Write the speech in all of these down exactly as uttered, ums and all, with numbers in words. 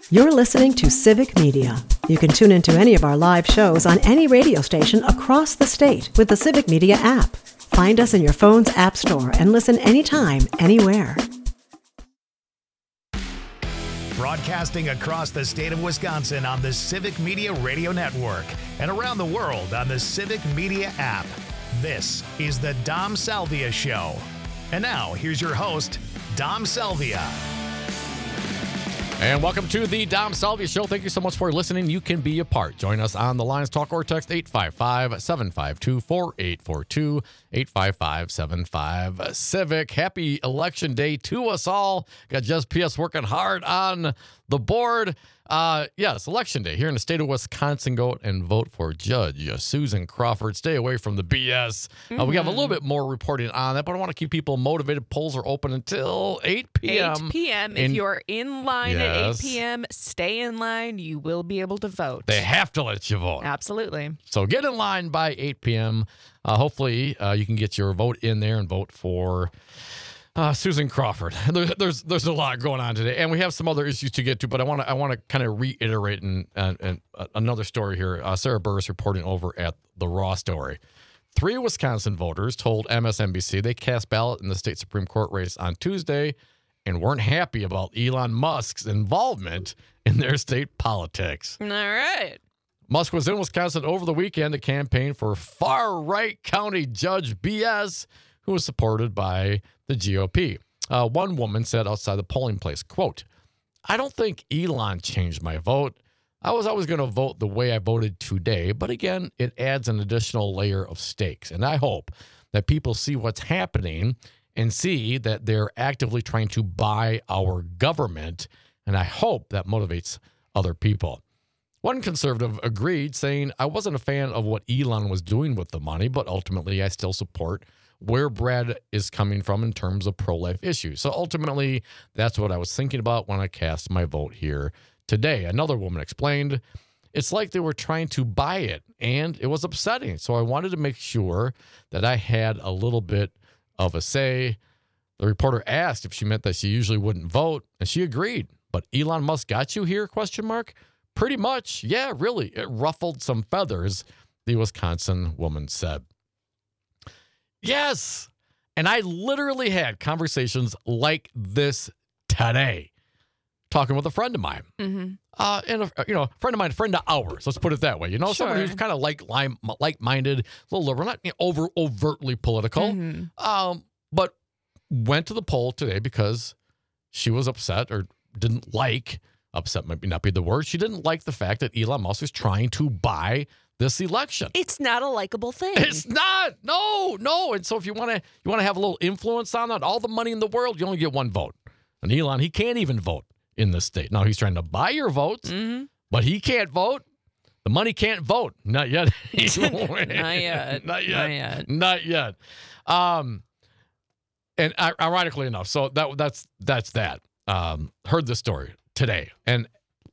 You're listening to Civic Media. You can tune into any of our live shows on any radio station across the state with the Civic Media app. Find us in your phone's app store and listen anytime, anywhere. Broadcasting across the state of Wisconsin on the Civic Media Radio Network and around the world on the Civic Media app. This is the Dom Salvia Show. And now, here's your host, Dom Salvia. And welcome to the Dom Salvia Show. Thank you so much for listening. You can be a part. Join us on the lines, talk or text eight five five, seven five two, four eight four two, eight five five, seven five Civic. Happy Election Day to us all. Got Jess P S working hard on the board. Uh, yes, Election Day here in the state of Wisconsin. Go and vote for Judge Susan Crawford. Stay away from the B S. Mm-hmm. Uh, we have a little bit more reporting on that, but I want to keep people motivated. Polls are open until eight p.m. eight p.m. If you're in line yes. at eight p.m., stay in line. You will be able to vote. They have to let you vote. Absolutely. So get in line by eight p.m. Uh, hopefully, uh, you can get your vote in there and vote for Uh, Susan Crawford. There, there's there's a lot going on today, and we have some other issues to get to. But I want to I want to kind of reiterate and, and, and uh, another story here. Uh, Sarah Burris reporting over at the Raw Story. Three Wisconsin voters told M S N B C they cast ballot in the state Supreme Court race on Tuesday and weren't happy about Elon Musk's involvement in their state politics. All right. Musk was in Wisconsin over the weekend to campaign for far-right county judge B S, who was supported by the G O P. Uh, one woman said outside the polling place, quote, "I don't think Elon changed my vote. I was always going to vote the way I voted today, but again, it adds an additional layer of stakes. And I hope that people see what's happening and see that they're actively trying to buy our government, and I hope that motivates other people." One conservative agreed, saying, "I wasn't a fan of what Elon was doing with the money, but ultimately I still support where Brad is coming from in terms of pro-life issues. So ultimately, that's what I was thinking about when I cast my vote here today." Another woman explained, "It's like they were trying to buy it, and it was upsetting. So I wanted to make sure that I had a little bit of a say." The reporter asked if she meant that she usually wouldn't vote, and she agreed. "But Elon Musk got you here, question mark? Pretty much. Yeah, really. It ruffled some feathers," the Wisconsin woman said. Yes. And I literally had conversations like this today, talking with a friend of mine. Mm-hmm. Uh, and, a, you know, a friend of mine, a friend of ours, let's put it that way. You know, sure. Someone who's kind of like like-minded, a little liberal, not you know, over overtly political, mm-hmm. um, but went to the poll today because she was upset or didn't like, upset might not be the word, she didn't like the fact that Elon Musk is trying to buy this election. It's not a likable thing. It's not. No, no. And so if you want to you want to have a little influence on that, all the money in the world, you only get one vote. And Elon, he can't even vote in this state. Now, he's trying to buy your votes, mm-hmm. but he can't vote. The money can't vote. Not yet. Not yet. Not yet. Not yet. Not yet. Um, and ironically enough, so that that's that's that. Um, heard this story today. And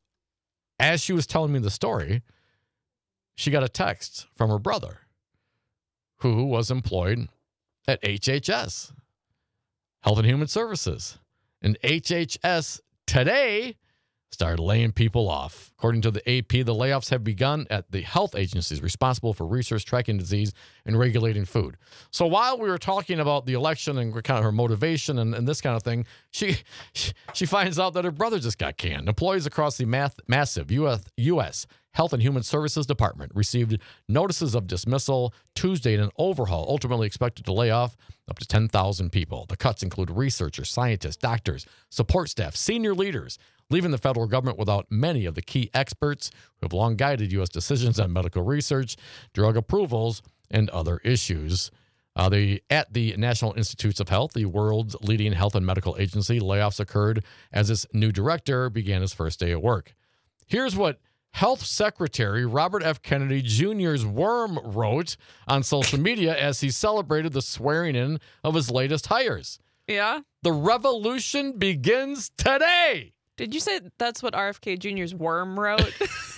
as she was telling me the story, she got a text from her brother, who was employed at H H S, Health and Human Services. And H H S today started laying people off. According to the A P, the layoffs have begun at the health agencies responsible for research, tracking disease, and regulating food. So while we were talking about the election and kind of her motivation and, and this kind of thing, she, she she finds out that her brother just got canned. Employees across the math, massive U S, U S Health and Human Services Department received notices of dismissal Tuesday in an overhaul, ultimately expected to lay off up to ten thousand people. The cuts include researchers, scientists, doctors, support staff, senior leaders, leaving the federal government without many of the key experts who have long guided U S decisions on medical research, drug approvals, and other issues. Uh, the, at the National Institutes of Health, the world's leading health and medical agency, layoffs occurred as its new director began his first day at work. Here's what Health Secretary Robert F. Kennedy Junior's worm wrote on social media as he celebrated the swearing in of his latest hires. Yeah? "The revolution begins today." Did you say that's what R F K Junior's worm wrote?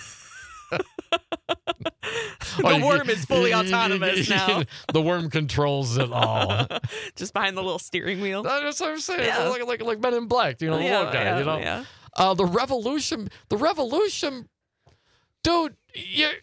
The worm is fully autonomous now. The worm controls it all. Just behind the little steering wheel. That's what I'm saying. Yeah. Like, like, like Men in Black, you know, the yeah, little guy, yeah, you know. Yeah. Uh, the revolution, the revolution, dude, you're,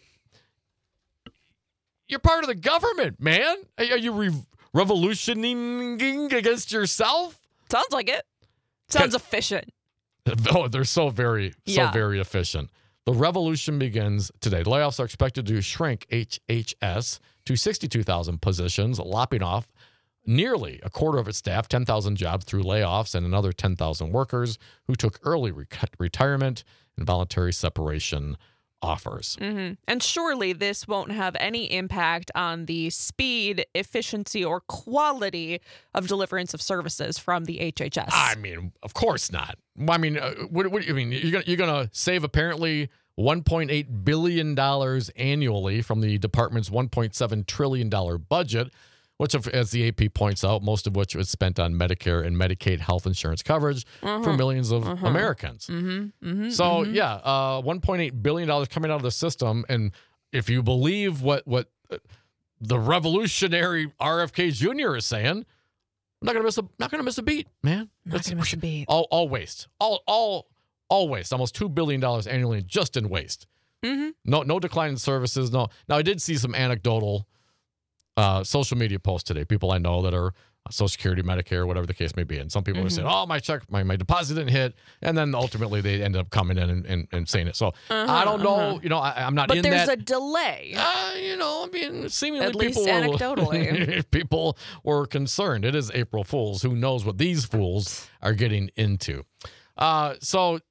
you're part of the government, man. Are, are you re- revolutioning against yourself? Sounds like it. Sounds efficient. Oh, they're so very, so yeah. very efficient. The revolution begins today. Layoffs are expected to shrink H H S to sixty-two thousand positions, lopping off nearly a quarter of its staff, ten thousand jobs through layoffs, and another ten thousand workers who took early re- retirement and voluntary separation offers. Mm-hmm. And surely this won't have any impact on the speed, efficiency, or quality of deliverance of services from the H H S. I mean, of course not. I mean, uh, what, what I mean, you're gonna, you're gonna save apparently one point eight billion dollars annually from the department's one point seven trillion dollars budget, which, as the A P points out, most of which was spent on Medicare and Medicaid health insurance coverage uh-huh. for millions of uh-huh. Americans. Mm-hmm. Mm-hmm. So, mm-hmm. yeah, uh, one point eight billion dollars coming out of the system. And if you believe what, what the revolutionary R F K Junior is saying, I'm not gonna miss a not gonna miss a beat, man. Not That's, gonna miss a beat. All, all waste, all all all waste. Almost two billion dollars annually just in waste. Mm-hmm. No no decline in services. No. Now I did see some anecdotal uh, social media posts today. People I know that are Social Security, Medicare, whatever the case may be, and some people mm-hmm. are saying, "Oh, my check, my, my deposit didn't hit," and then ultimately they ended up coming in and, and, and saying it. So uh-huh, I don't know. Uh-huh. You know, I, I'm not but in that. But there's that. a delay. Uh, you know, I mean, seemingly At people least anecdotally. were, people were concerned. It is April Fools. Who knows what these fools are getting into? Uh, so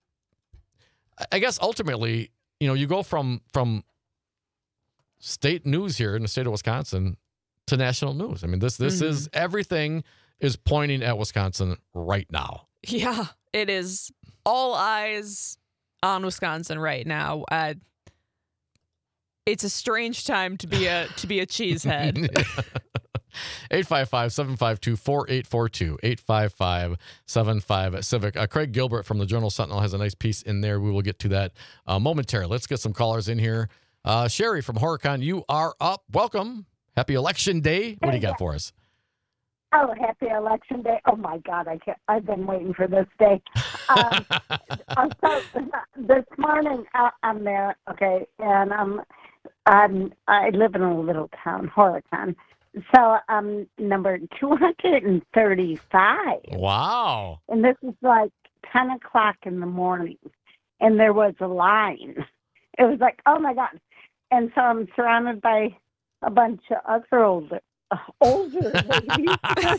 I guess ultimately, you know, you go from from state news here in the state of Wisconsin to national news. I mean, this this mm-hmm. is everything is pointing at Wisconsin right now. Yeah, it is. All eyes on Wisconsin right now. Uh, it's a strange time to be a to be a cheesehead. eight five five, seven five two, four eight four two, eight five five, seven five Civic. Uh, Craig Gilbert from the Journal Sentinel has a nice piece in there. We will get to that uh, momentarily. Let's get some callers in here. Uh, Sherry from Horicon, you are up. Welcome. Happy Election Day. What do you got for us? Oh, happy Election Day. Oh, my God. I can't, I've been waiting for this day. Um, so this morning, uh, I'm there, okay, and um, I'm, I live in a little town, Horicon. So I'm number two hundred thirty-five. Wow. And this is like ten o'clock in the morning, and there was a line. It was like, oh, my God. And so I'm surrounded by a bunch of other older, uh, older ladies.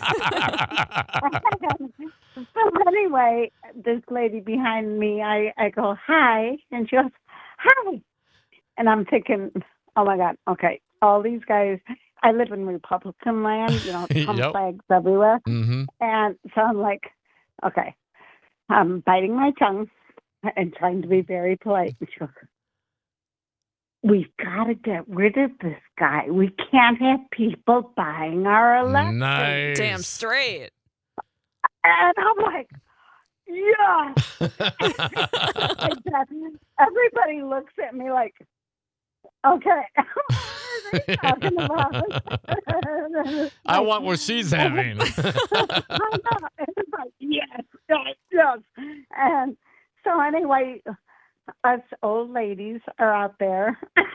So anyway, this lady behind me, I, I go, hi. And she goes, hi. And I'm thinking, oh, my God, okay, all these guys, I live in Republican land, you know, Trump yep. flags everywhere. Mm-hmm. And so I'm like, okay, I'm biting my tongue and trying to be very polite. And she goes, we've got to get rid of this guy. We can't have people buying our election. Nice. Damn straight. And I'm like, yeah. Everybody looks at me like, okay. What are they talking about? I want what she's having. I know. It's like, yes, yes, yes. And so anyway, us old ladies are out there,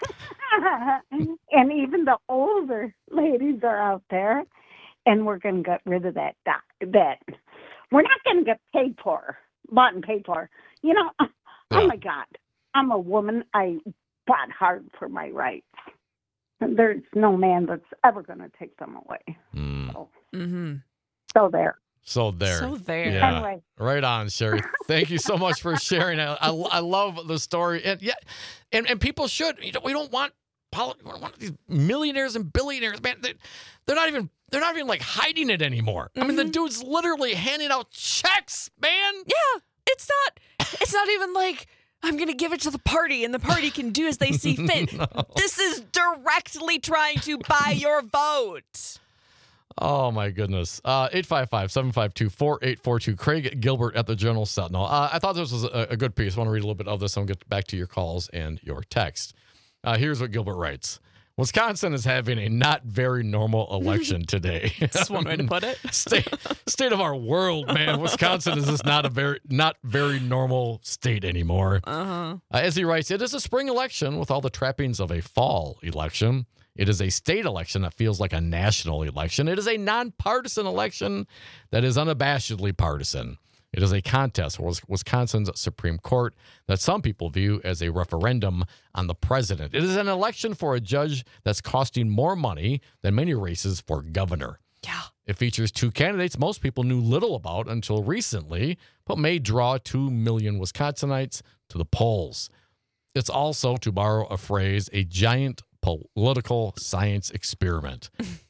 and even the older ladies are out there, and we're going to get rid of that doc, that we're not going to get paid for, bought and paid for. You know, yeah. Oh my God, I'm a woman. I fought hard for my rights. And there's no man that's ever going to take them away. Mm. So, mm-hmm. so there. So there. So there. Yeah. Anyway. Right on, Sherry. Thank you so much for sharing. I, I, I love the story. And yeah, and, and people should. You know, we don't want poli- we don't want these millionaires and billionaires, man. They, they're not even they're not even like hiding it anymore. Mm-hmm. I mean, the dude's literally handing out checks, man. Yeah. It's not it's not even like I'm going to give it to the party and the party can do as they see fit. No. This is directly trying to buy your vote. Oh, my goodness. Uh, eight five five, seven five two, four eight four two. Craig Gilbert at the Journal Sentinel. Uh, I thought this was a, a good piece. I want to read a little bit of this and get back to your calls and your text. Uh, here's what Gilbert writes. Wisconsin is having a not very normal election today. That's one way to put it. state, state of our world, man. Wisconsin is just not a very not very normal state anymore. Uh-huh. Uh, as he writes, it is a spring election with all the trappings of a fall election. It is a state election that feels like a national election. It is a nonpartisan election that is unabashedly partisan. It is a contest for Wisconsin's Supreme Court that some people view as a referendum on the president. It is an election for a judge that's costing more money than many races for governor. Yeah. It features two candidates most people knew little about until recently, but may draw two million Wisconsinites to the polls. It's also, to borrow a phrase, a giant political science experiment.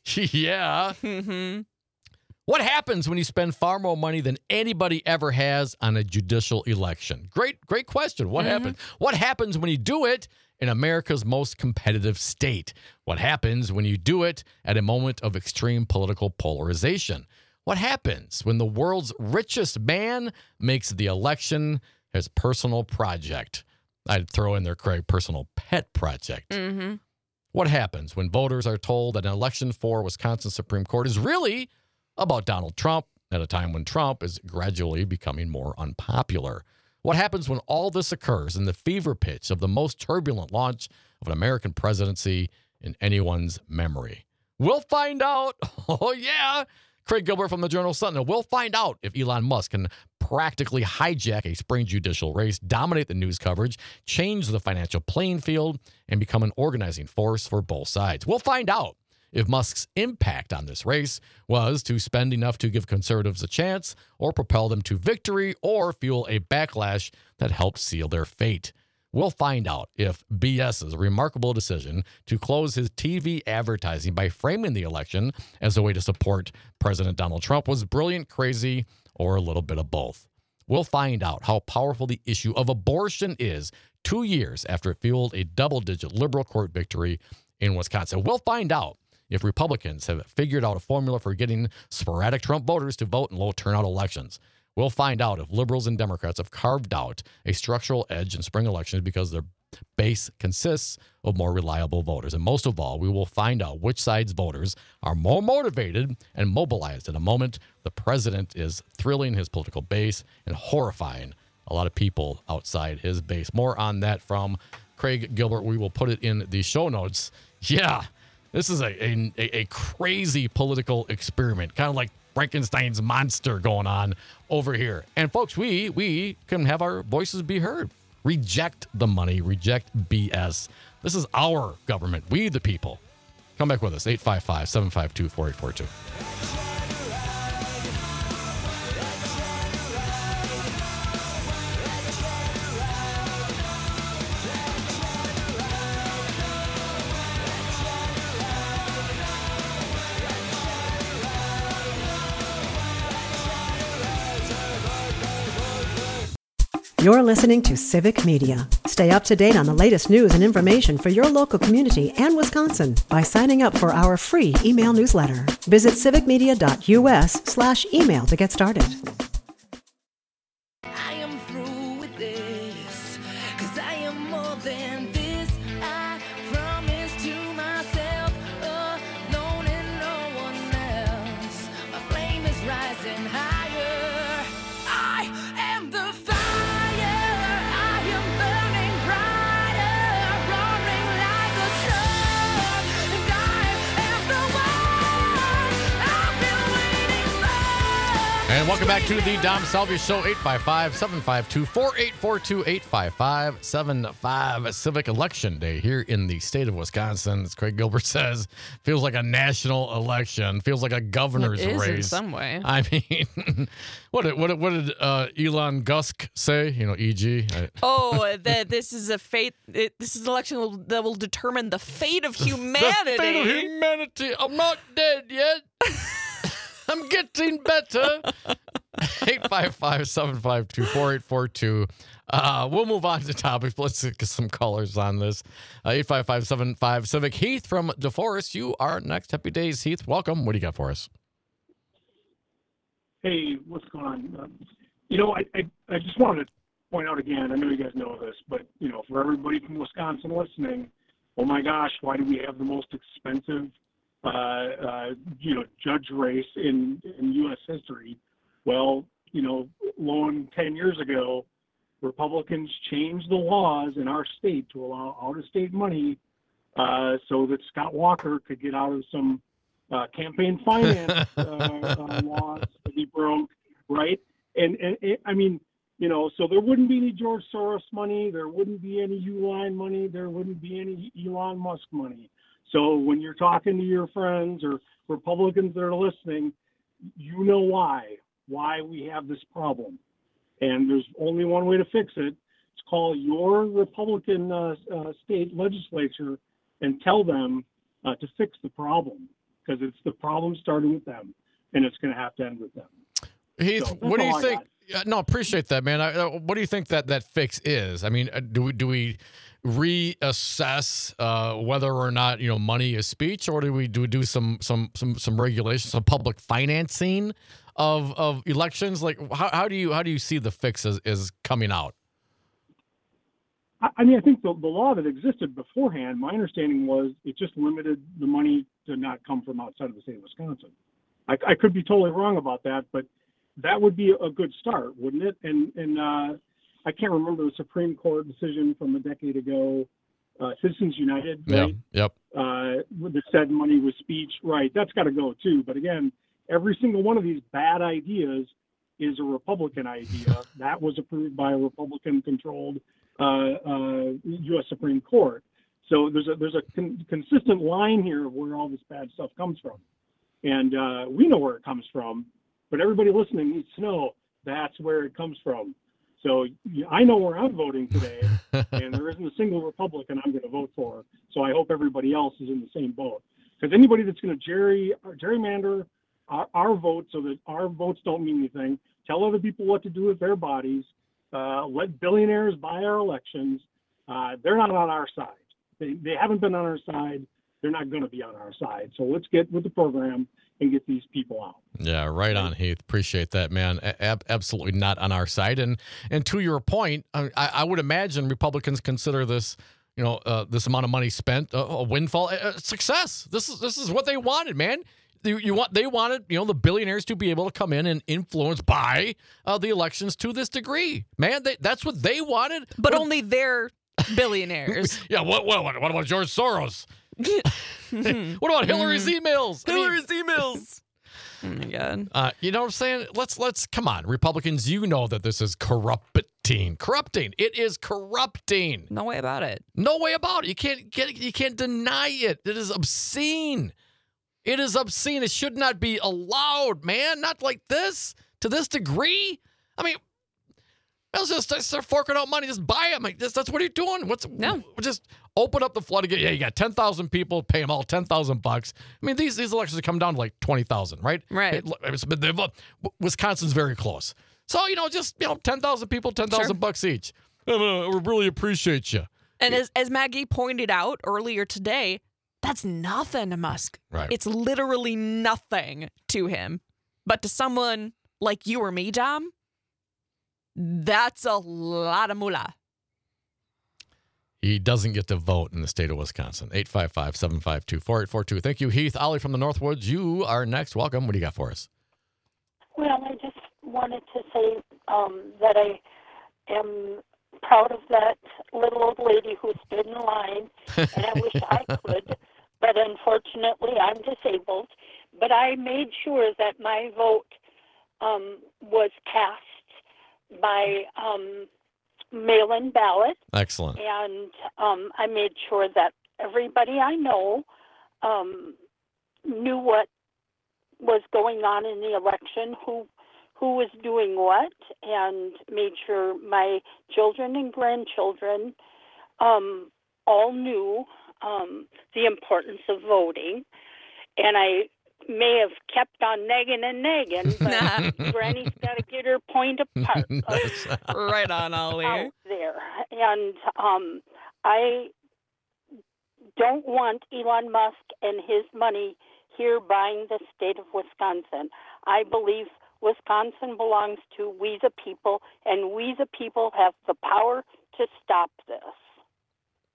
Yeah. Mm-hmm. What happens when you spend far more money than anybody ever has on a judicial election? Great, great question. What mm-hmm. happens? What happens when you do it in America's most competitive state? What happens when you do it at a moment of extreme political polarization? What happens when the world's richest man makes the election his personal project? I'd throw in there, Craig, personal pet project. Mm-hmm. What happens when voters are told that an election for Wisconsin Supreme Court is really about Donald Trump at a time when Trump is gradually becoming more unpopular? What happens when all this occurs in the fever pitch of the most turbulent launch of an American presidency in anyone's memory? We'll find out. Oh, yeah. Craig Gilbert from the Journal Sentinel. We'll find out if Elon Musk can practically hijack a spring judicial race, dominate the news coverage, change the financial playing field, and become an organizing force for both sides. We'll find out if Musk's impact on this race was to spend enough to give conservatives a chance, or propel them to victory, or fuel a backlash that helped seal their fate. We'll find out if BS's remarkable decision to close his T V advertising by framing the election as a way to support President Donald Trump was brilliant, crazy, or a little bit of both. We'll find out how powerful the issue of abortion is two years after it fueled a double-digit liberal court victory in Wisconsin. We'll find out if Republicans have figured out a formula for getting sporadic Trump voters to vote in low turnout elections. We'll find out if liberals and Democrats have carved out a structural edge in spring elections because their base consists of more reliable voters. And most of all, we will find out which side's voters are more motivated and mobilized at a moment the president is thrilling his political base and horrifying a lot of people outside his base. More on that from Craig Gilbert. We will put it in the show notes. Yeah. This is a, a, a crazy political experiment, kind of like Frankenstein's monster going on over here. And folks, we we can have our voices be heard. Reject the money, reject B S. This is our government, we the people. Come back with us, eight five five, seven five two, four eight four two. You're listening to Civic Media. Stay up to date on the latest news and information for your local community and Wisconsin by signing up for our free email newsletter. Visit civicmedia.us slash email to get started. I am through with this, 'cause I am more than this. I promise to myself, alone and no one else. My flame is rising higher. I am the fire. I am burning brighter, roaring like a sun. And I am the one I've been waiting for. And welcome back to the Dom Salvia Show, eight five five, seven five two, four eight four two, eight five five, seven five. Civic Election Day here in the state of Wisconsin. As Craig Gilbert says, feels like a national election, feels like a governor's It is race. in some way. I mean, what did, what did, what did uh, Elon Musk say? You know, E G? I, Oh, that this is a fate. It, this is an election will- that will determine the fate of humanity. The fate of humanity. I'm not dead yet. I'm getting better. eight five five, seven five two, four eight four two. Uh, we'll move on to topics. Let's get some callers on this. Uh, eight five five, seven five Civic. Heath from DeForest, you are next. Happy days, Heath. Welcome. What do you got for us? Hey, what's going on? Um, you know, I, I I just wanted to point out again, I know you guys know this, but, you know, for everybody from Wisconsin listening, oh my gosh, why do we have the most expensive, uh, uh, you know, judge race in, in U S history? Well, you know, long ten years ago, Republicans changed the laws in our state to allow out-of-state money uh, so that Scott Walker could get out of some uh, campaign finance uh, uh, laws that he broke, right? And, and it, I mean, you know, so there wouldn't be any George Soros money, there wouldn't be any Uline money, there wouldn't be any Elon Musk money. So when you're talking to your friends or Republicans that are listening, you know why, why we have this problem. And there's only one way to fix it. It's call your Republican uh, uh, state legislature and tell them uh, to fix the problem, because it's the problem starting with them, and it's going to have to end with them. Heath, So, what do that's you all I think? got. Yeah, no, appreciate that, man. I, uh, what do you think that that fix is? I mean, uh, do we do we reassess uh, whether or not you know money is speech, or do we do we do some some some some regulations, some public financing of of elections? Like, how how do you how do you see the fix is, is coming out? I I mean, I think the, the law that existed beforehand, my understanding was it just limited the money to not come from outside of the state of Wisconsin. I, I could be totally wrong about that, but that would be a good start, wouldn't it? And and uh, I can't remember the Supreme Court decision from a decade ago, uh, Citizens United, right? Yeah. Yep. Uh, that said money was speech, right? That's got to go too. But again, every single one of these bad ideas is a Republican idea that was approved by a Republican-controlled uh, uh, U S Supreme Court. So there's a there's a con- consistent line here of where all this bad stuff comes from, and uh, we know where it comes from. But everybody listening needs to know that's where it comes from. So you- I know where I'm voting today, and there isn't a single Republican I'm going to vote for. So I hope everybody else is in the same boat. Because anybody that's going to gerry gerrymander our, our vote so that our votes don't mean anything, tell other people what to do with their bodies, uh, let billionaires buy our elections, uh, they're not on our side. They, they haven't been on our side. They're not going to be on our side. So let's get with the program and get these people out. Yeah, right on, Heath. Appreciate that, man. A- absolutely not on our side. And and to your point, I, I would imagine Republicans consider this, you know, uh, this amount of money spent a, a windfall, a, a success. This is this is what they wanted, man. You, you want they wanted, you know, the billionaires to be able to come in and influence by uh, the elections to this degree, man. They, that's what they wanted. But What- only they're billionaires. yeah. What what what about George Soros? What about Hillary's emails? I mean- Hillary's emails. Oh my God. Uh, you know what I'm saying? Let's let's come on, Republicans. You know that this is corrupting, corrupting. It is corrupting. No way about it. No way about it. You can't get. You can't deny it. It is obscene. It is obscene. It should not be allowed, man. Not like this to this degree. I mean, let's just start- start forking out money. Just buy them. Like this, that's what you're doing. What's No. Just open up the floodgate. Yeah, you got ten thousand people. Pay them all ten thousand bucks. I mean, these these elections come down to like twenty thousand, right? Right. It- it's- but they've- Wisconsin's very close. So you know, just you know, ten thousand people, ten thousand Sure. bucks each. Uh, we really appreciate you. And as, as Maggie pointed out earlier today, that's nothing to Musk. Right. It's literally nothing to him. But to someone like you or me, Dom, that's a lot of moolah. He doesn't get to vote in the state of Wisconsin. eight five five, seven five two, four eight four two. Thank you, Heath. Ollie from the Northwoods. You are next. Welcome. What do you got for us? Well, I just wanted to say um, that I am proud of that little old lady who stood in line, and I wish I could, but unfortunately I'm disabled. But I made sure that my vote um, was cast by um, mail-in ballot, Excellent. and um, I made sure that everybody I know um, knew what was going on in the election, who who was doing what, and made sure my children and grandchildren um, all knew um, the importance of voting. And I may have kept on nagging and nagging, but Granny's got to get her point apart uh, Right on, Ollie. out there. And um, I don't want Elon Musk and his money here buying the state of Wisconsin. I believe Wisconsin belongs to we the people, and we the people have the power to stop this.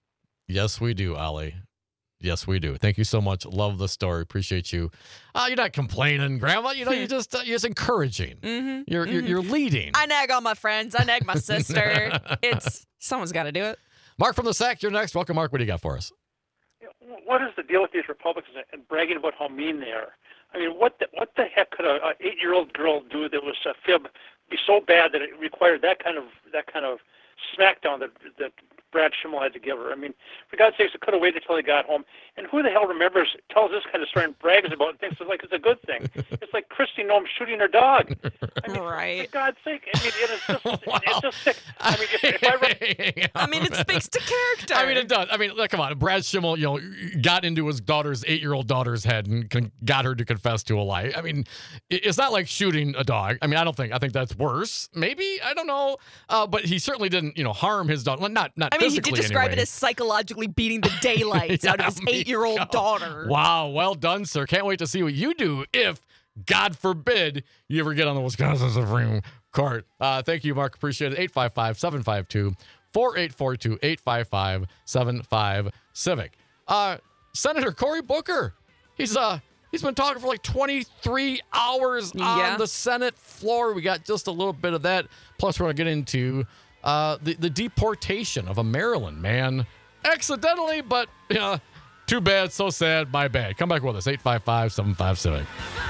Yes, we do, Ollie. Yes, we do. Thank you so much. Love the story. Appreciate you. Uh, you're not complaining, Grandma. You know, you just uh, you're just encouraging. Mm-hmm, You're, mm-hmm. you're you're leading. I nag all my friends. I nag my sister. It's someone's got to do it. Mark from the Sack, you're next. Welcome, Mark. What do you got for us? What is the deal with these Republicans and bragging about how mean they are? I mean, what the, what the heck could a, a eight-year-old girl do that was a fib be so bad that it required that kind of that kind of smackdown that that Brad Schimmel had to give her? I mean, for God's sakes, it could have waited until he got home. And who the hell remembers, tells this kind of story and brags about it and thinks it's like it's a good thing? It's like Kristi Noem shooting her dog. I mean, right. for God's sake. I mean, it is just, Wow. it's just sick. I mean, if, if I read, I mean, it speaks to character. I mean, it does. I mean, look, come on. Brad Schimmel, you know, got into his daughter's eight-year-old daughter's head and con- got her to confess to a lie. I mean, it- it's not like shooting a dog. I mean, I don't think. I think that's worse. Maybe I don't know. Uh, but he certainly didn't, you know, harm his daughter. Not not. I mean, he physically did describe anyway. it as psychologically beating the daylights out of his Yeah, me- eight-year-old oh, daughter. Wow, well done, sir. Can't wait to see what you do if, God forbid, you ever get on the Wisconsin Supreme Court. Uh, thank you, Mark. Appreciate it. eight five five, seven five two, four eight four two, eight five five, seven five Civic. Uh, Senator Cory Booker. He's uh he's been talking for like twenty-three hours Yeah. on the Senate floor. We got just a little bit of that. Plus, we're going to get into uh, the, the deportation of a Maryland man. Accidentally, but, you know, too bad, so sad, my bad. Come back with us, eight five five, seven five Civic.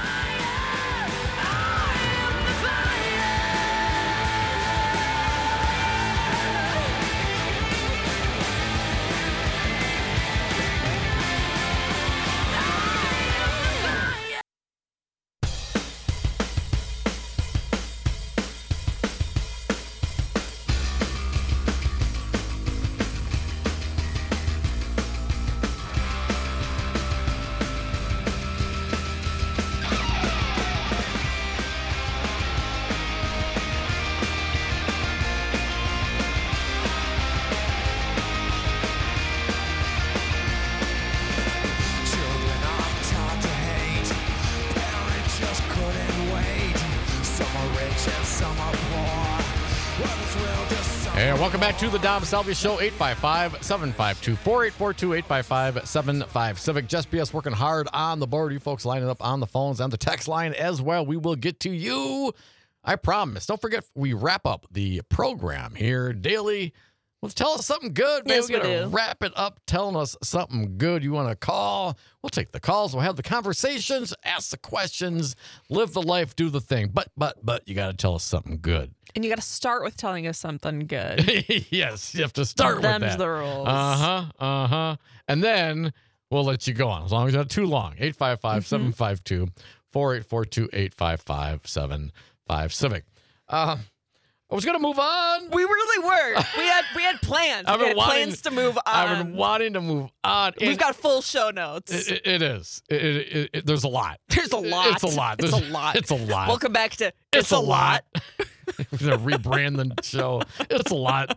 Children are taught to hate. Parents just couldn't wait. Some are rich and some are poor. Others will just suffer. And welcome back to the Dom Salvia Show, eight five five, seven five two, four eight four two, eight five five, seven five Civic. Just B S working hard on the board. You folks lining up on the phones and the text line as well. We will get to you. I promise. Don't forget, we wrap up the program here daily. Let's tell us something good, man. Yes, we we gotta do. wrap it up telling us something good. You want to call? We'll take the calls. We'll have the conversations, ask the questions, live the life, do the thing. But, but, but you got to tell us something good. And you got to start with telling us something good. Yes, you have to start with Them's that. the rules. Uh huh. Uh huh. And then we'll let you go on as long as it's not too long. eight five five, seven five two, four eight four two, eight five five, seven five Civic. Uh, I was gonna move on. We really were. We had we had plans. I've We been had wanting- plans to move on. I've been wanting to move on. We've And got full show notes. It, it- it is. It, it, it, it- there's a lot. There's a lot. It's a lot. It's There's- a lot. It's a lot. Welcome back to It's, a lot. We're gonna rebrand the show. It's a lot.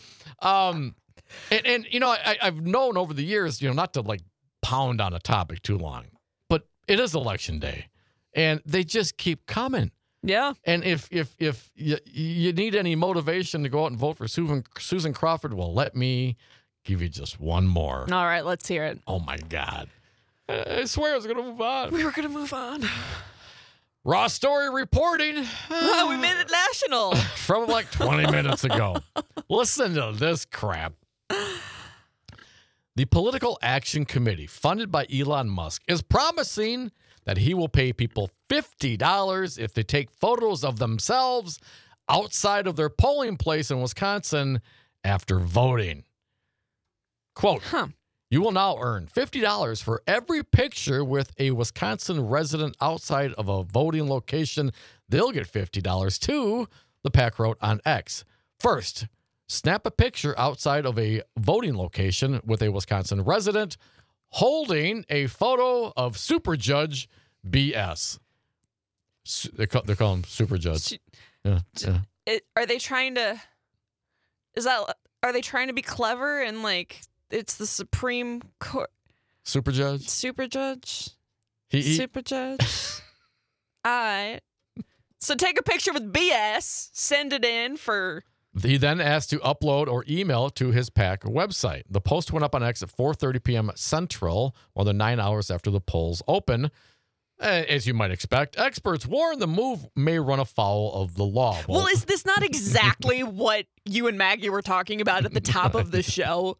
Um, and, and you know, I, I've known over the years, you know, not to like pound on a topic too long, but it is election day, and they just keep coming. Yeah. And if if if you, you need any motivation to go out and vote for Susan Susan Crawford, well, let me give you just one more. All right, let's hear it. Oh my God! I swear I was gonna move on. We were gonna move on. Raw Story reporting. Wow, we made it national. From like twenty minutes ago. Listen to this crap. The Political Action Committee, funded by Elon Musk, is promising that he will pay people fifty dollars if they take photos of themselves outside of their polling place in Wisconsin after voting. Quote, Huh. you will now earn fifty dollars for every picture with a Wisconsin resident outside of a voting location. They'll get fifty dollars too, the PAC wrote on X. First, snap a picture outside of a voting location with a Wisconsin resident holding a photo of Super Judge B S. Su- They call, they call him Super Judge. Su- Yeah, yeah. It, are they trying to? Is that? Are they trying to be clever and like it's the Supreme Court Super Judge. Super Judge? He, he- Super Judge. All right. So take a picture with B S, send it in for He then asked to upload or email to his PAC website. The post went up on X at four thirty p.m. Central, more than nine hours after the polls open. As you might expect, experts warn the move may run afoul of the law. Well, well is this not exactly what you and Maggie were talking about at the top of the show?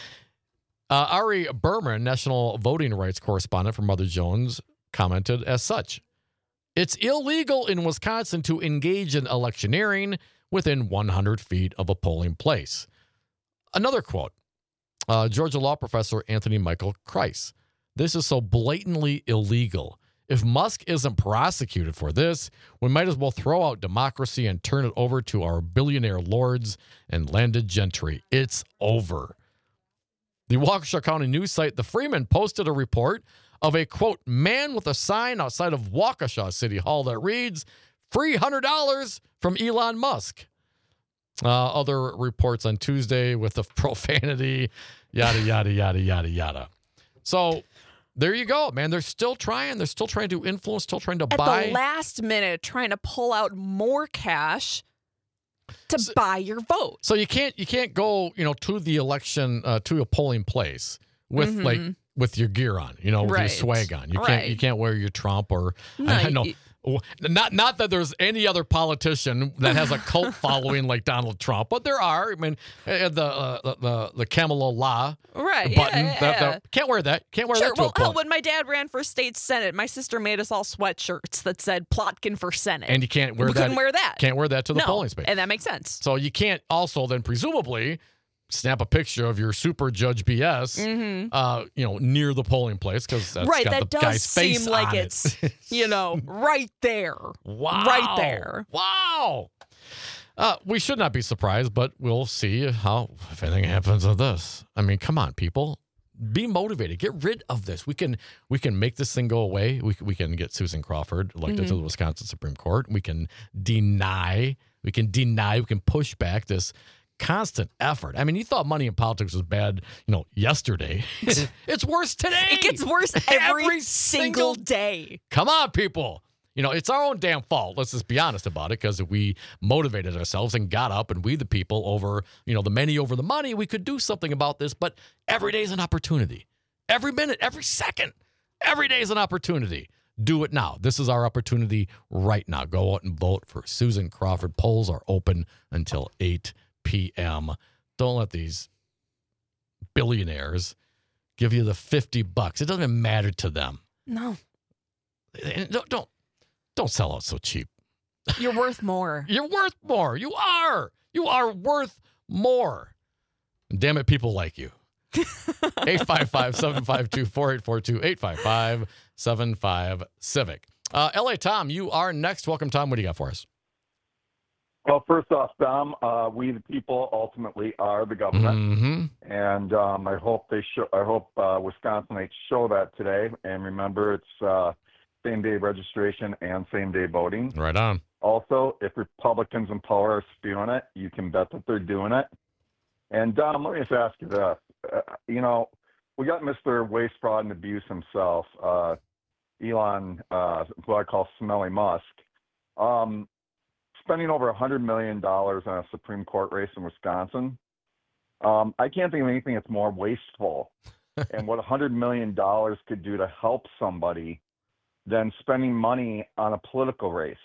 Uh, Ari Berman, national voting rights correspondent for Mother Jones, commented as such. It's illegal in Wisconsin to engage in electioneering within one hundred feet of a polling place. Another quote, uh, Georgia law professor Anthony Michael Kreis. This is so blatantly illegal. If Musk isn't prosecuted for this, we might as well throw out democracy and turn it over to our billionaire lords and landed gentry. It's over. The Waukesha County news site The Freeman posted a report of a, quote, man with a sign outside of Waukesha City Hall that reads, free one hundred dollars from Elon Musk. Uh, other reports on Tuesday with the profanity, yada, yada, yada, yada, yada. So there you go, man. They're still trying. They're still trying to influence, still trying to At buy. the last minute, trying to pull out more cash to so, buy your vote. So you can't you can't go, you know, to the election, uh, to a polling place with mm-hmm. like with your gear on, you know, with right. your swag on. You right. can't you can't wear your Trump or no, I, I know. You, Not not that there's any other politician that has a cult following like Donald Trump, but there are. I mean, uh, the uh, the the Kamala La right, button. yeah, yeah, that, yeah. that, can't wear that. Can't wear sure, that to well, a poll. hell, when my dad ran for state senate, my sister made us all sweatshirts that said Plotkin for Senate. And you can't wear we that. Couldn't wear that. Can't wear that to the no, polling space. And that makes sense. So you can't also then presumably snap a picture of your super Judge B S, mm-hmm. uh, you know, near the polling place because that's right, got that the does guy's face seem like on it's, it. you know, right there. Wow. Right there. Wow. Uh, we should not be surprised, but we'll see how, if anything happens with this. I mean, come on, people. Be motivated. Get rid of this. We can we can make this thing go away. We, we can get Susan Crawford elected mm-hmm. to the Wisconsin Supreme Court. We can deny, we can deny, we can push back this constant effort. I mean, you thought money in politics was bad, you know, yesterday. It's worse today. It gets worse every, every single day. Come on, people. You know, it's our own damn fault. Let's just be honest about it, because we motivated ourselves and got up, and we the people over, you know, the many over the money, we could do something about this. But every day is an opportunity. Every minute, every second, every day is an opportunity. Do it now. This is our opportunity right now. Go out and vote for Susan Crawford. Polls are open until eight p.m. Don't let these billionaires give you the fifty bucks. It doesn't matter to them. No. Don't don't, don't sell out so cheap. You're worth more. You're worth more. You are. You are worth more. Damn it, people like you. eight five five, seven five two, four eight four two, eight five five, seven five, Civic. Uh, L A Tom, you are next. Welcome, Tom. What do you got for us? Well, first off, Dom, uh, we the people ultimately are the government, mm-hmm. and um, I hope they show. I hope uh, Wisconsinites show that today. And remember, it's uh, same-day registration and same-day voting. Right on. Also, if Republicans in power are spewing it, you can bet that they're doing it. And Dom, let me just ask you this: uh, you know, we got Mister Waste, Fraud, and Abuse himself, uh, Elon, uh, who I call Smelly Musk. Um, spending over one hundred million dollars on a Supreme Court race in Wisconsin. Um, I can't think of anything that's more wasteful and what one hundred million dollars could do to help somebody than spending money on a political race.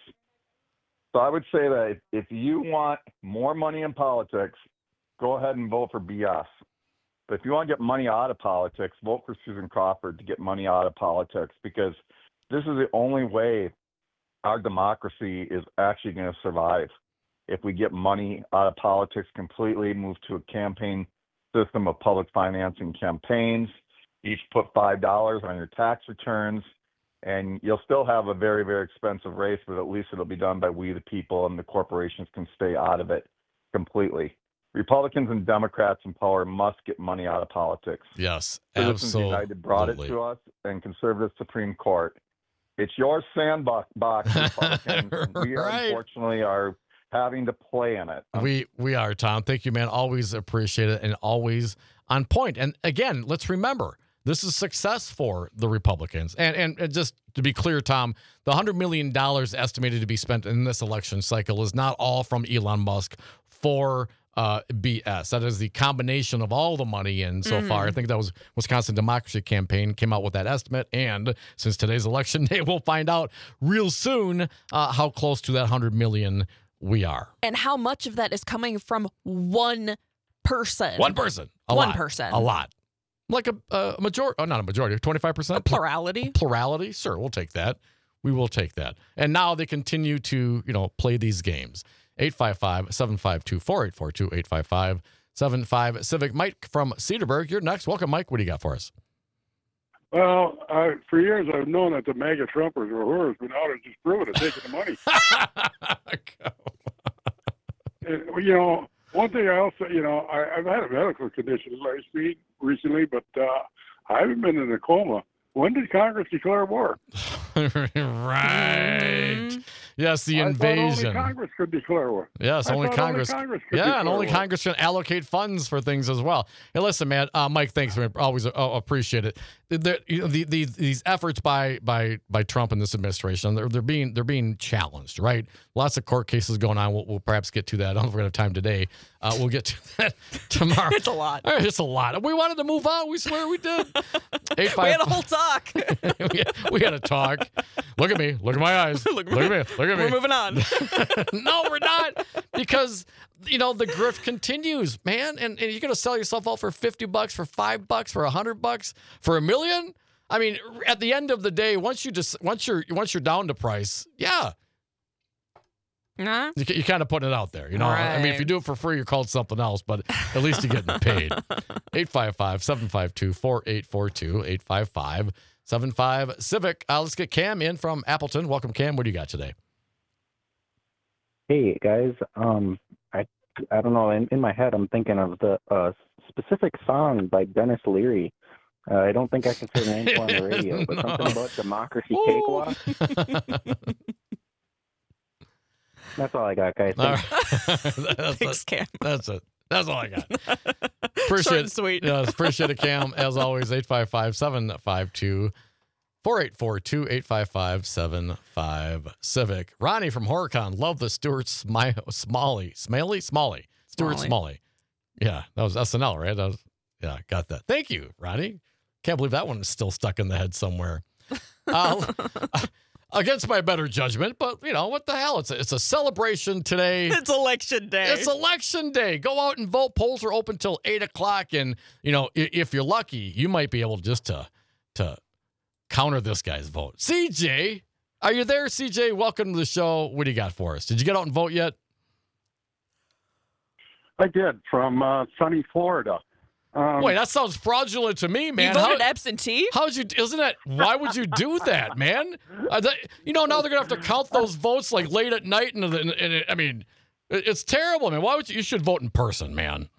So I would say that if, if you want more money in politics, go ahead and vote for B S. But if you want to get money out of politics, vote for Susan Crawford to get money out of politics, because this is the only way our democracy is actually going to survive. If we get money out of politics completely, move to a campaign system of public financing campaigns, each put five dollars on your tax returns, and you'll still have a very, very expensive race, but at least it'll be done by we the people, and the corporations can stay out of it completely. Republicans and Democrats in power must get money out of politics. Yes, Citizens absolutely. United brought it to us, and conservative Supreme Court. It's your sandbox, Republicans. We are, right. unfortunately are having to play in it. We we are, Tom. Thank you, man. Always appreciate it, and always on point. And again, let's remember, this is success for the Republicans. And, and and just to be clear, Tom, the one hundred million dollars estimated to be spent in this election cycle is not all from Elon Musk for uh, B S. That is the combination of all the money in so Mm. far. I think that was Wisconsin Democracy Campaign came out with that estimate. And since today's election day, we'll find out real soon uh, how close to that one hundred million we are. And how much of that is coming from one person? One person. A One lot. person. A lot. Like a, a majority. Oh, not a majority. twenty-five percent. A plurality. Plurality. Sure, we'll take that. We will take that. And now they continue to, you know, play these games. eight five five, seven five two, four eight four two, eight five five, seven five Civic. Mike from Cedarburg, you're next. Welcome, Mike. What do you got for us? Well, I, for years I've known that the MAGA Trumpers were whores, but now they're just proving it, taking the money. And, you know, one thing I also, you know, I, I've had a medical condition lately, recently, but uh, I haven't been in a coma. When did Congress declare war? Right. Yes, the I invasion. thought only Congress could declare war. Yes, I only thought Congress. Only Congress could yeah, declare and only war. Congress can allocate funds for things as well. Hey, listen, man, uh, Mike, thanks for always uh, appreciate it. The, you know, the, the, these efforts by by by Trump and this administration, they're they're being they're being challenged, right? Lots of court cases going on. We'll, we'll perhaps get to that. I don't know if we're gonna have time today. Uh, we'll get to that tomorrow. It's a lot. Uh, It's a lot. We wanted to move on. We swear we did. Eight, We five, had a whole talk. we, had, we had a talk. Look at me. Look at my eyes. Look, Look at me. Look at me. We're moving on. No, we're not. Because, you know, the grift continues, man. And, and you're going to sell yourself out for fifty bucks, for five bucks, for a hundred bucks, for a million. I mean, at the end of the day, once you just, once you're, once you're down to price, yeah. Nah. You, you kind of putting it out there, you know. I mean, if Right. you do it for free, you're called something else, but at least you're getting paid. eight five five, seven five two, four eight four two, eight five five, seven five Civic. Uh, let's get Cam in from Appleton. Welcome, Cam. What do you got today? Hey guys, um, I I don't know. In, in my head, I'm thinking of the uh, specific song by Dennis Leary. Uh, I don't think I can say the name on the radio, but No. something about democracy Ooh. cakewalk. That's all I got, guys. All Thanks. right. that's, Thanks, it. Cam. that's it. That's all I got. Short Appreciate and sweet. Yes, appreciate it, Cam. As always, eight five five, seven five two, four eight four two, eight five five, seven five Civic. Ronnie from Horicon. Love the Stuart Smi- Smalley. Smalley? Smalley. Stuart Smalley. Smalley. Yeah, that was S N L, right? That was, yeah, got that. Thank you, Ronnie. Can't believe that one is still stuck in the head somewhere. Uh, against my better judgment, but you know what the hell? It's a, it's a celebration today. It's election day. It's election day. Go out and vote. Polls are open till eight o'clock, and you know i- if you're lucky, you might be able just to to counter this guy's vote. C J, are you there? C J, welcome to the show. What do you got for us? Did you get out and vote yet? I did, from uh, sunny Florida. Um, Wait, that sounds fraudulent to me, man. You voted How- absentee? How'd you? Isn't that? Why would you do that, man? Uh, that- you know now they're gonna have to count those votes like late at night, and, and, and it, I mean, it- it's terrible, man. Why would you? You should vote in person, man.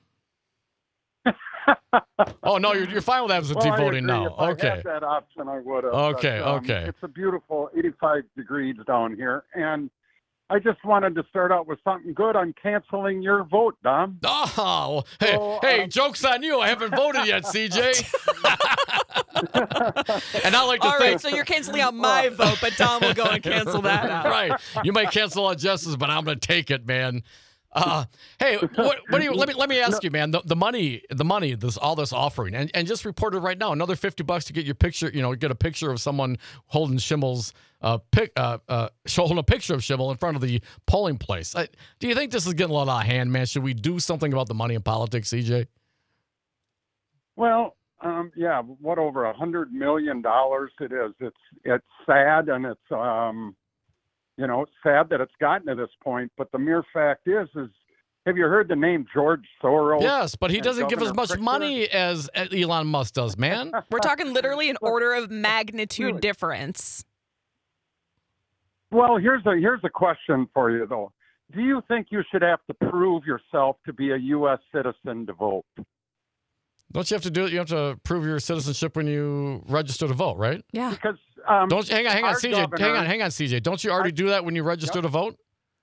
Oh no, you're you're fine with absentee well, I voting agree. now. If I Okay. had that option, I would have. Okay, but, um, okay. It's a beautiful eighty-five degrees down here, and I just wanted to start out with something good on canceling your vote, Dom. Oh, hey, So, hey, um, joke's on you. I haven't voted yet, C J. And I like to All think, right, so you're canceling out my vote, but Dom will go and cancel that out. right? You might cancel out Justice, but I'm going to take it, man. Uh, hey, what, what do you? Let me let me ask you, man. The, the money, the money, this all this offering, and, and just reported right now, another fifty bucks to get your picture. You know, get a picture of someone holding Schimmel's uh, pic, uh, uh, holding a picture of Schimmel in front of the polling place. I, do you think this is getting a lot out of hand, man? Should we do something about the money in politics, C J? Well, um, yeah, what over a hundred million dollars it is. It's it's sad, and it's um, you know, it's sad that it's gotten to this point. But the mere fact is, is have you heard the name George Soros? Yes, but he and doesn't give as Governor much Pritzker? money as Elon Musk does, man. We're talking literally an order of magnitude difference. Well, here's a here's a question for you though. Do you think you should have to prove yourself to be a U S citizen to vote? Don't you have to do it? You have to prove your citizenship when you register to vote, right? Yeah. Because um, Don't you, hang on, hang on, our C J. governor- hang on, hang on, C J. Don't you already do that when you register Yep. to vote?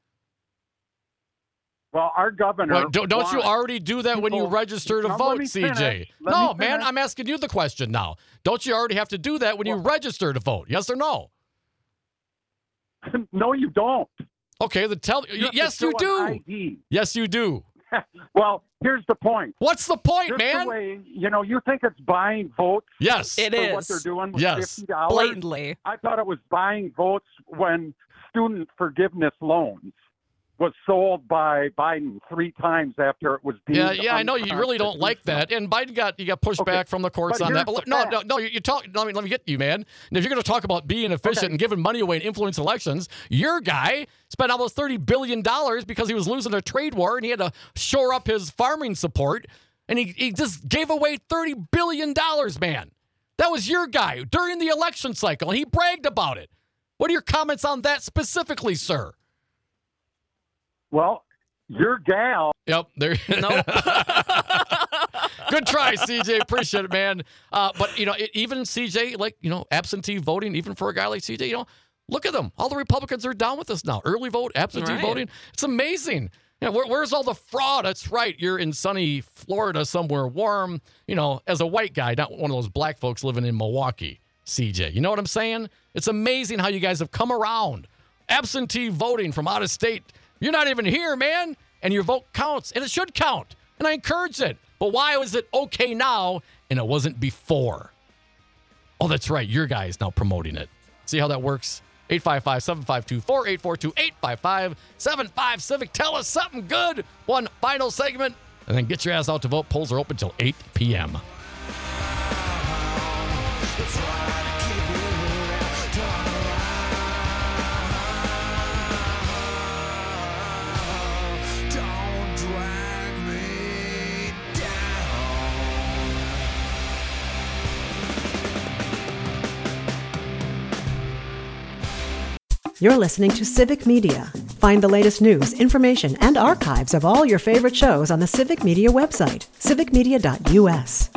Well, our governor. Wait, don't, don't you wants already do that when you people- register to Now, let vote, me C J? finish. Let No, me man, finish. I'm asking you the question now. Don't you already have to do that when you register to vote? Yes or no? No, you don't. Okay, the tell. You have to Yes, you show do. an I D. Yes, you do. Well, here's the point. What's the point, Just man? The way, you know, you think it's buying votes Yes. It for is. what they're doing with Yes. fifty dollars? Blatantly. I thought it was buying votes when student forgiveness loans was sold by Biden three times after it was deemed Yeah, yeah, I know you really don't like that, and Biden got you got pushback Okay, from the courts but on that. here's But the no, fact. no, no, you, you talk. Let me let me get you, man. And if you're going to talk about being efficient Okay. and giving money away and influence elections, your guy spent almost thirty billion dollars because he was losing a trade war and he had to shore up his farming support, and he he just gave away thirty billion dollars, man. That was your guy during the election cycle, and he bragged about it. What are your comments on that specifically, sir? Well, your gal. Yep. There. Nope. Good try, C J. Appreciate it, man. Uh, but, you know, it, even C J, like, you know, absentee voting, even for a guy like C J, you know, look at them. All the Republicans are down with us now. Early vote, absentee Right. voting. It's amazing. You know, where, where's all the fraud? That's right. You're in sunny Florida somewhere warm, you know, as a white guy, not one of those black folks living in Milwaukee, C J. You know what I'm saying? It's amazing how you guys have come around. Absentee voting from out of state. You're not even here, man. And your vote counts, and it should count. And I encourage it. But why was it okay now and it wasn't before? Oh, that's right. Your guy is now promoting it. See how that works? eight five five, seven five two, four eight four two, eight five five, seven five Civic. Tell us something good. One final segment, and then get your ass out to vote. Polls are open till eight p.m. Don't drag me down. You're listening to Civic Media. Find the latest news, information, and archives of all your favorite shows on the Civic Media website, civic media dot u s.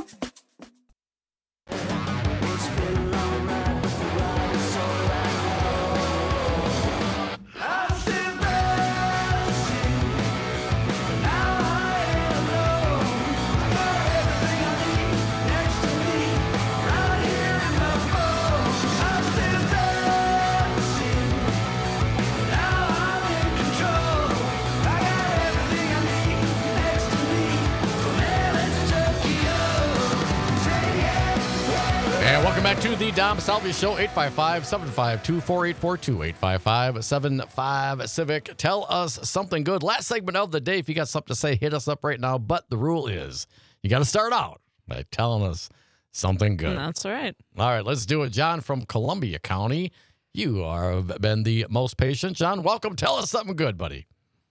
And welcome back to the Dom Salvia Show, eight five five, seven five two, four eight four two, eight five five, seven five Civic. Tell us something good. Last segment of the day. If you got something to say, hit us up right now. But the rule is you got to start out by telling us something good. That's right. All right, let's do it. John from Columbia County. You are been the most patient. John, welcome. Tell us something good, buddy.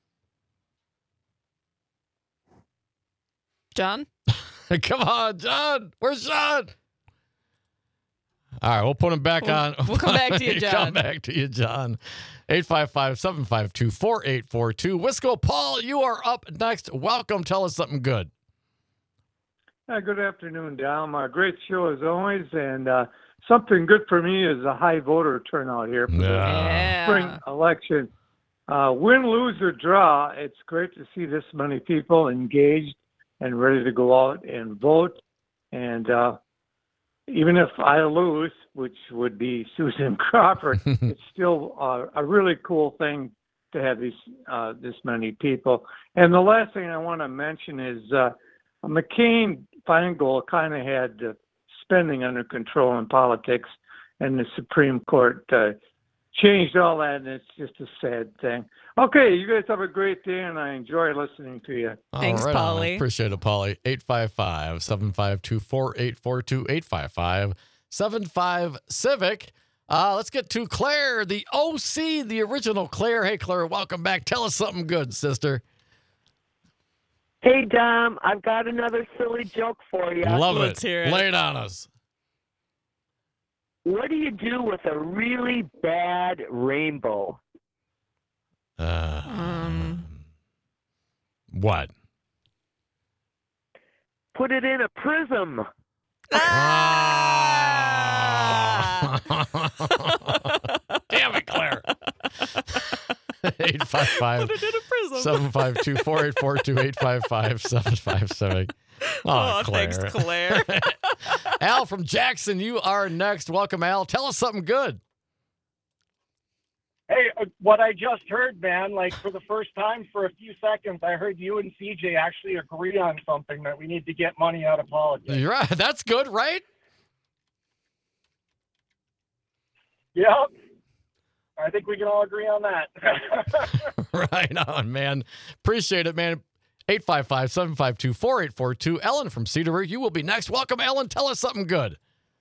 John? Come on, John. Where's John? All right, we'll put him back We'll- on. we'll come back to you, John. Come back to you, John. eight five five, seven five two, four eight four two. Wisco Paul, you are up next. Welcome. Tell us something good. Uh, good afternoon, Dom. Uh, great show as always, and uh, something good for me is a high voter turnout here for Yeah. the spring election. Uh, win, lose, or draw, it's great to see this many people engaged and ready to go out and vote. And uh, even if I lose, which would be Susan Crawford, it's still uh, a really cool thing to have these uh, this many people. And the last thing I want to mention is uh, McCain Feingold kind of had uh, spending under control in politics, and the Supreme Court uh, changed all that, and it's just a sad thing. Okay, you guys have a great day, and I enjoy listening to you. Thanks, All right, on. Pauly. Appreciate it, Pauly. eight five five, seven five two, four eight four two, eight five five, seven five Civic. Uh, let's get to Claire, the O C, the original Claire. Hey, Claire, welcome back. Tell us something good, sister. Hey, Dom, I've got another silly joke for you. Love Let's it. hear it. Lay it on us. What do you do with a really bad rainbow? Uh, Um, what? Put it in a prism. Damn it, Claire. eight five five, Put it in a prism. seven five two, four eight four two, eight five five, seven five seven. Oh, thanks, Claire. Al from Jackson, you are next. Welcome, Al. Tell us something good. Hey, uh, what I just heard, man, like for the first time for a few seconds, I heard you and C J actually agree on something that we need to get money out of politics. You're right. That's good, right? Yep. I think we can all agree on that. Right on, man. Appreciate it, man. eight five five, seven five two, four eight four two. Ellen from Cedarburg, you will be next. Welcome, Ellen. Tell us something good.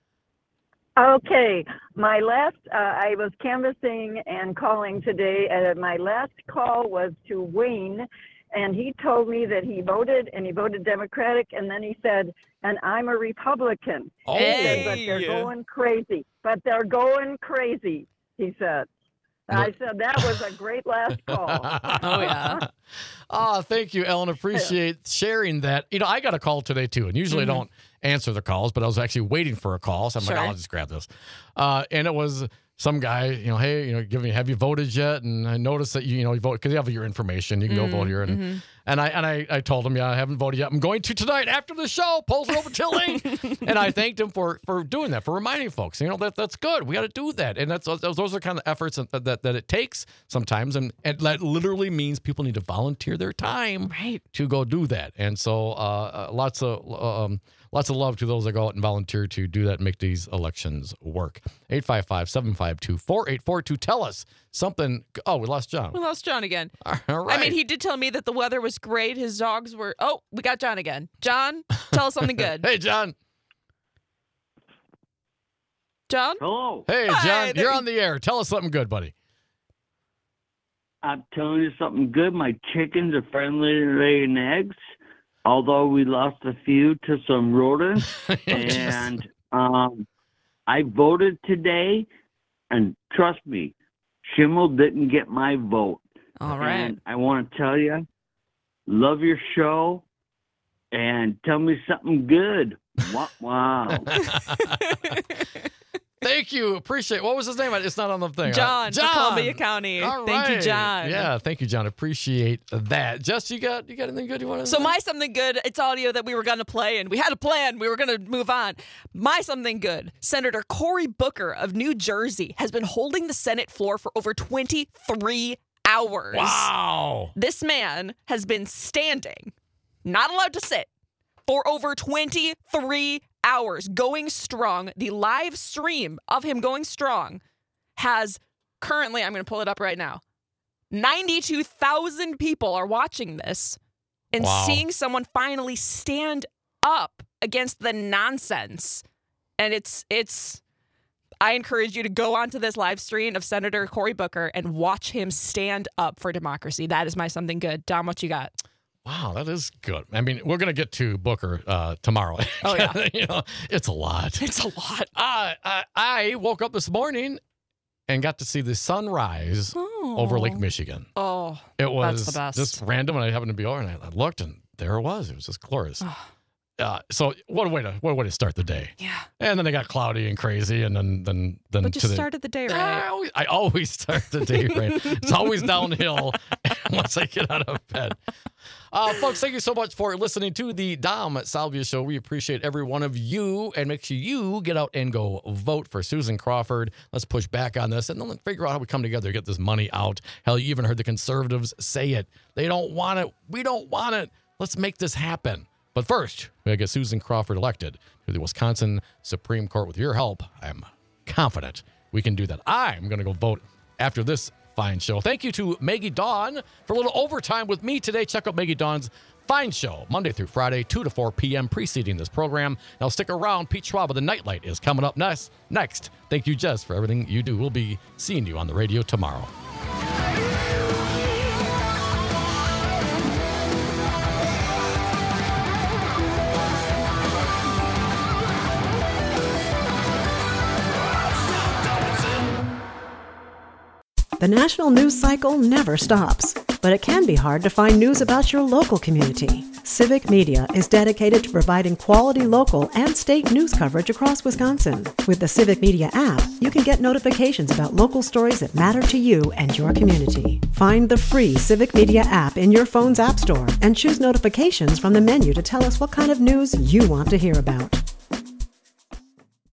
Okay, my last, uh, I was canvassing and calling today, and my last call was to Wayne, and he told me that he voted, and he voted Democratic, and then he said, and I'm a Republican. Oh. He said, but they're going crazy. But they're going crazy, he said. I said, that was a great last call. Oh, yeah. Oh, thank you, Ellen. Appreciate sharing that. You know, I got a call today, too, and usually Mm-hmm. I don't answer the calls, but I was actually waiting for a call, so I'm Sure. like, I'll just grab this. Uh, and it was some guy, you know, hey, you know, give me, have you voted yet? And I noticed that you, you know, you vote because you have your information. You can Mm-hmm. go vote here. And Mhm. and I and I, I told him, yeah, I haven't voted yet. I'm going to tonight after the show. Polls are open till eight. And I thanked him for for doing that, for reminding folks. You know, that that's good. We got to do that. And that's those, those are kind of efforts that, that that it takes sometimes. And, and that literally means people need to volunteer their time right. to go do that. And so uh, uh, lots of um, lots of love to those that go out and volunteer to do that and make these elections work. eight five five, seven five two, four eight four two. Tell us something. Oh, we lost John. We lost John again. All right. I mean, he did tell me that the weather was great. His dogs were. Oh, we got John again. John, tell us something good. Hey, John. John? Hello. Hey, Hi, John. there You're you- on the air. Tell us something good, buddy. I'm telling you something good. My chickens are friendly laying eggs, although we lost a few to some rodents. and um, I voted today, and trust me, Schimmel didn't get my vote. All right. And I want to tell you, love your show, and tell me something good. Wow. wow. Thank you. Appreciate. What was his name? It's not on the thing. John, John. from Columbia County. All Thank you, right. John. Yeah, thank you, John. Appreciate that. Jess, you got you got anything good you want to So my something good, it's audio that we were going to play, and we had a plan. We were going to move on. My something good, Senator Cory Booker of New Jersey has been holding the Senate floor for over twenty-three hours. Wow. This man has been standing, not allowed to sit, for over twenty-three hours, going strong. The live stream of him going strong has currently, I'm going to pull it up right now, ninety-two thousand people are watching this and Wow. seeing someone finally stand up against the nonsense. And it's, it's, I encourage you to go onto this live stream of Senator Cory Booker and watch him stand up for democracy. That is my something good. Dom, what you got? Wow, that is good. I mean, we're gonna get to Booker uh, tomorrow. Oh, yeah. You know, it's a lot. It's a lot. Uh, I I woke up this morning and got to see the sunrise over Lake Michigan. Oh, It was that's the best. just random, and I happened to be over, and I, I looked, and there it was. It was just glorious. Uh, so what a way to what a way to start the day. Yeah. And then it got cloudy and crazy, and then then then But to you the, started the day I right. always, I always start the day right. It's always downhill once I get out of bed. Uh, folks, thank you so much for listening to the Dom Salvia Show. We appreciate every one of you, and make sure you get out and go vote for Susan Crawford. Let's push back on this, and then let's figure out how we come together to get this money out. Hell, you even heard the conservatives say it. They don't want it. We don't want it. Let's make this happen. But first, we got to get Susan Crawford elected to the Wisconsin Supreme Court. With your help, I'm confident we can do that. I'm going to go vote after this fine show. Thank you to Maggie Dawn for a little overtime with me today. Check out Maggie Dawn's fine show, Monday through Friday, two to four p.m. preceding this program. Now stick around. Pete Schwab of the Nightlight is coming up next. Next, thank you, Jess, for everything you do. We'll be seeing you on the radio tomorrow. The national news cycle never stops, but it can be hard to find news about your local community. Civic Media is dedicated to providing quality local and state news coverage across Wisconsin. With the Civic Media app, you can get notifications about local stories that matter to you and your community. Find the free Civic Media app in your phone's app store and choose notifications from the menu to tell us what kind of news you want to hear about.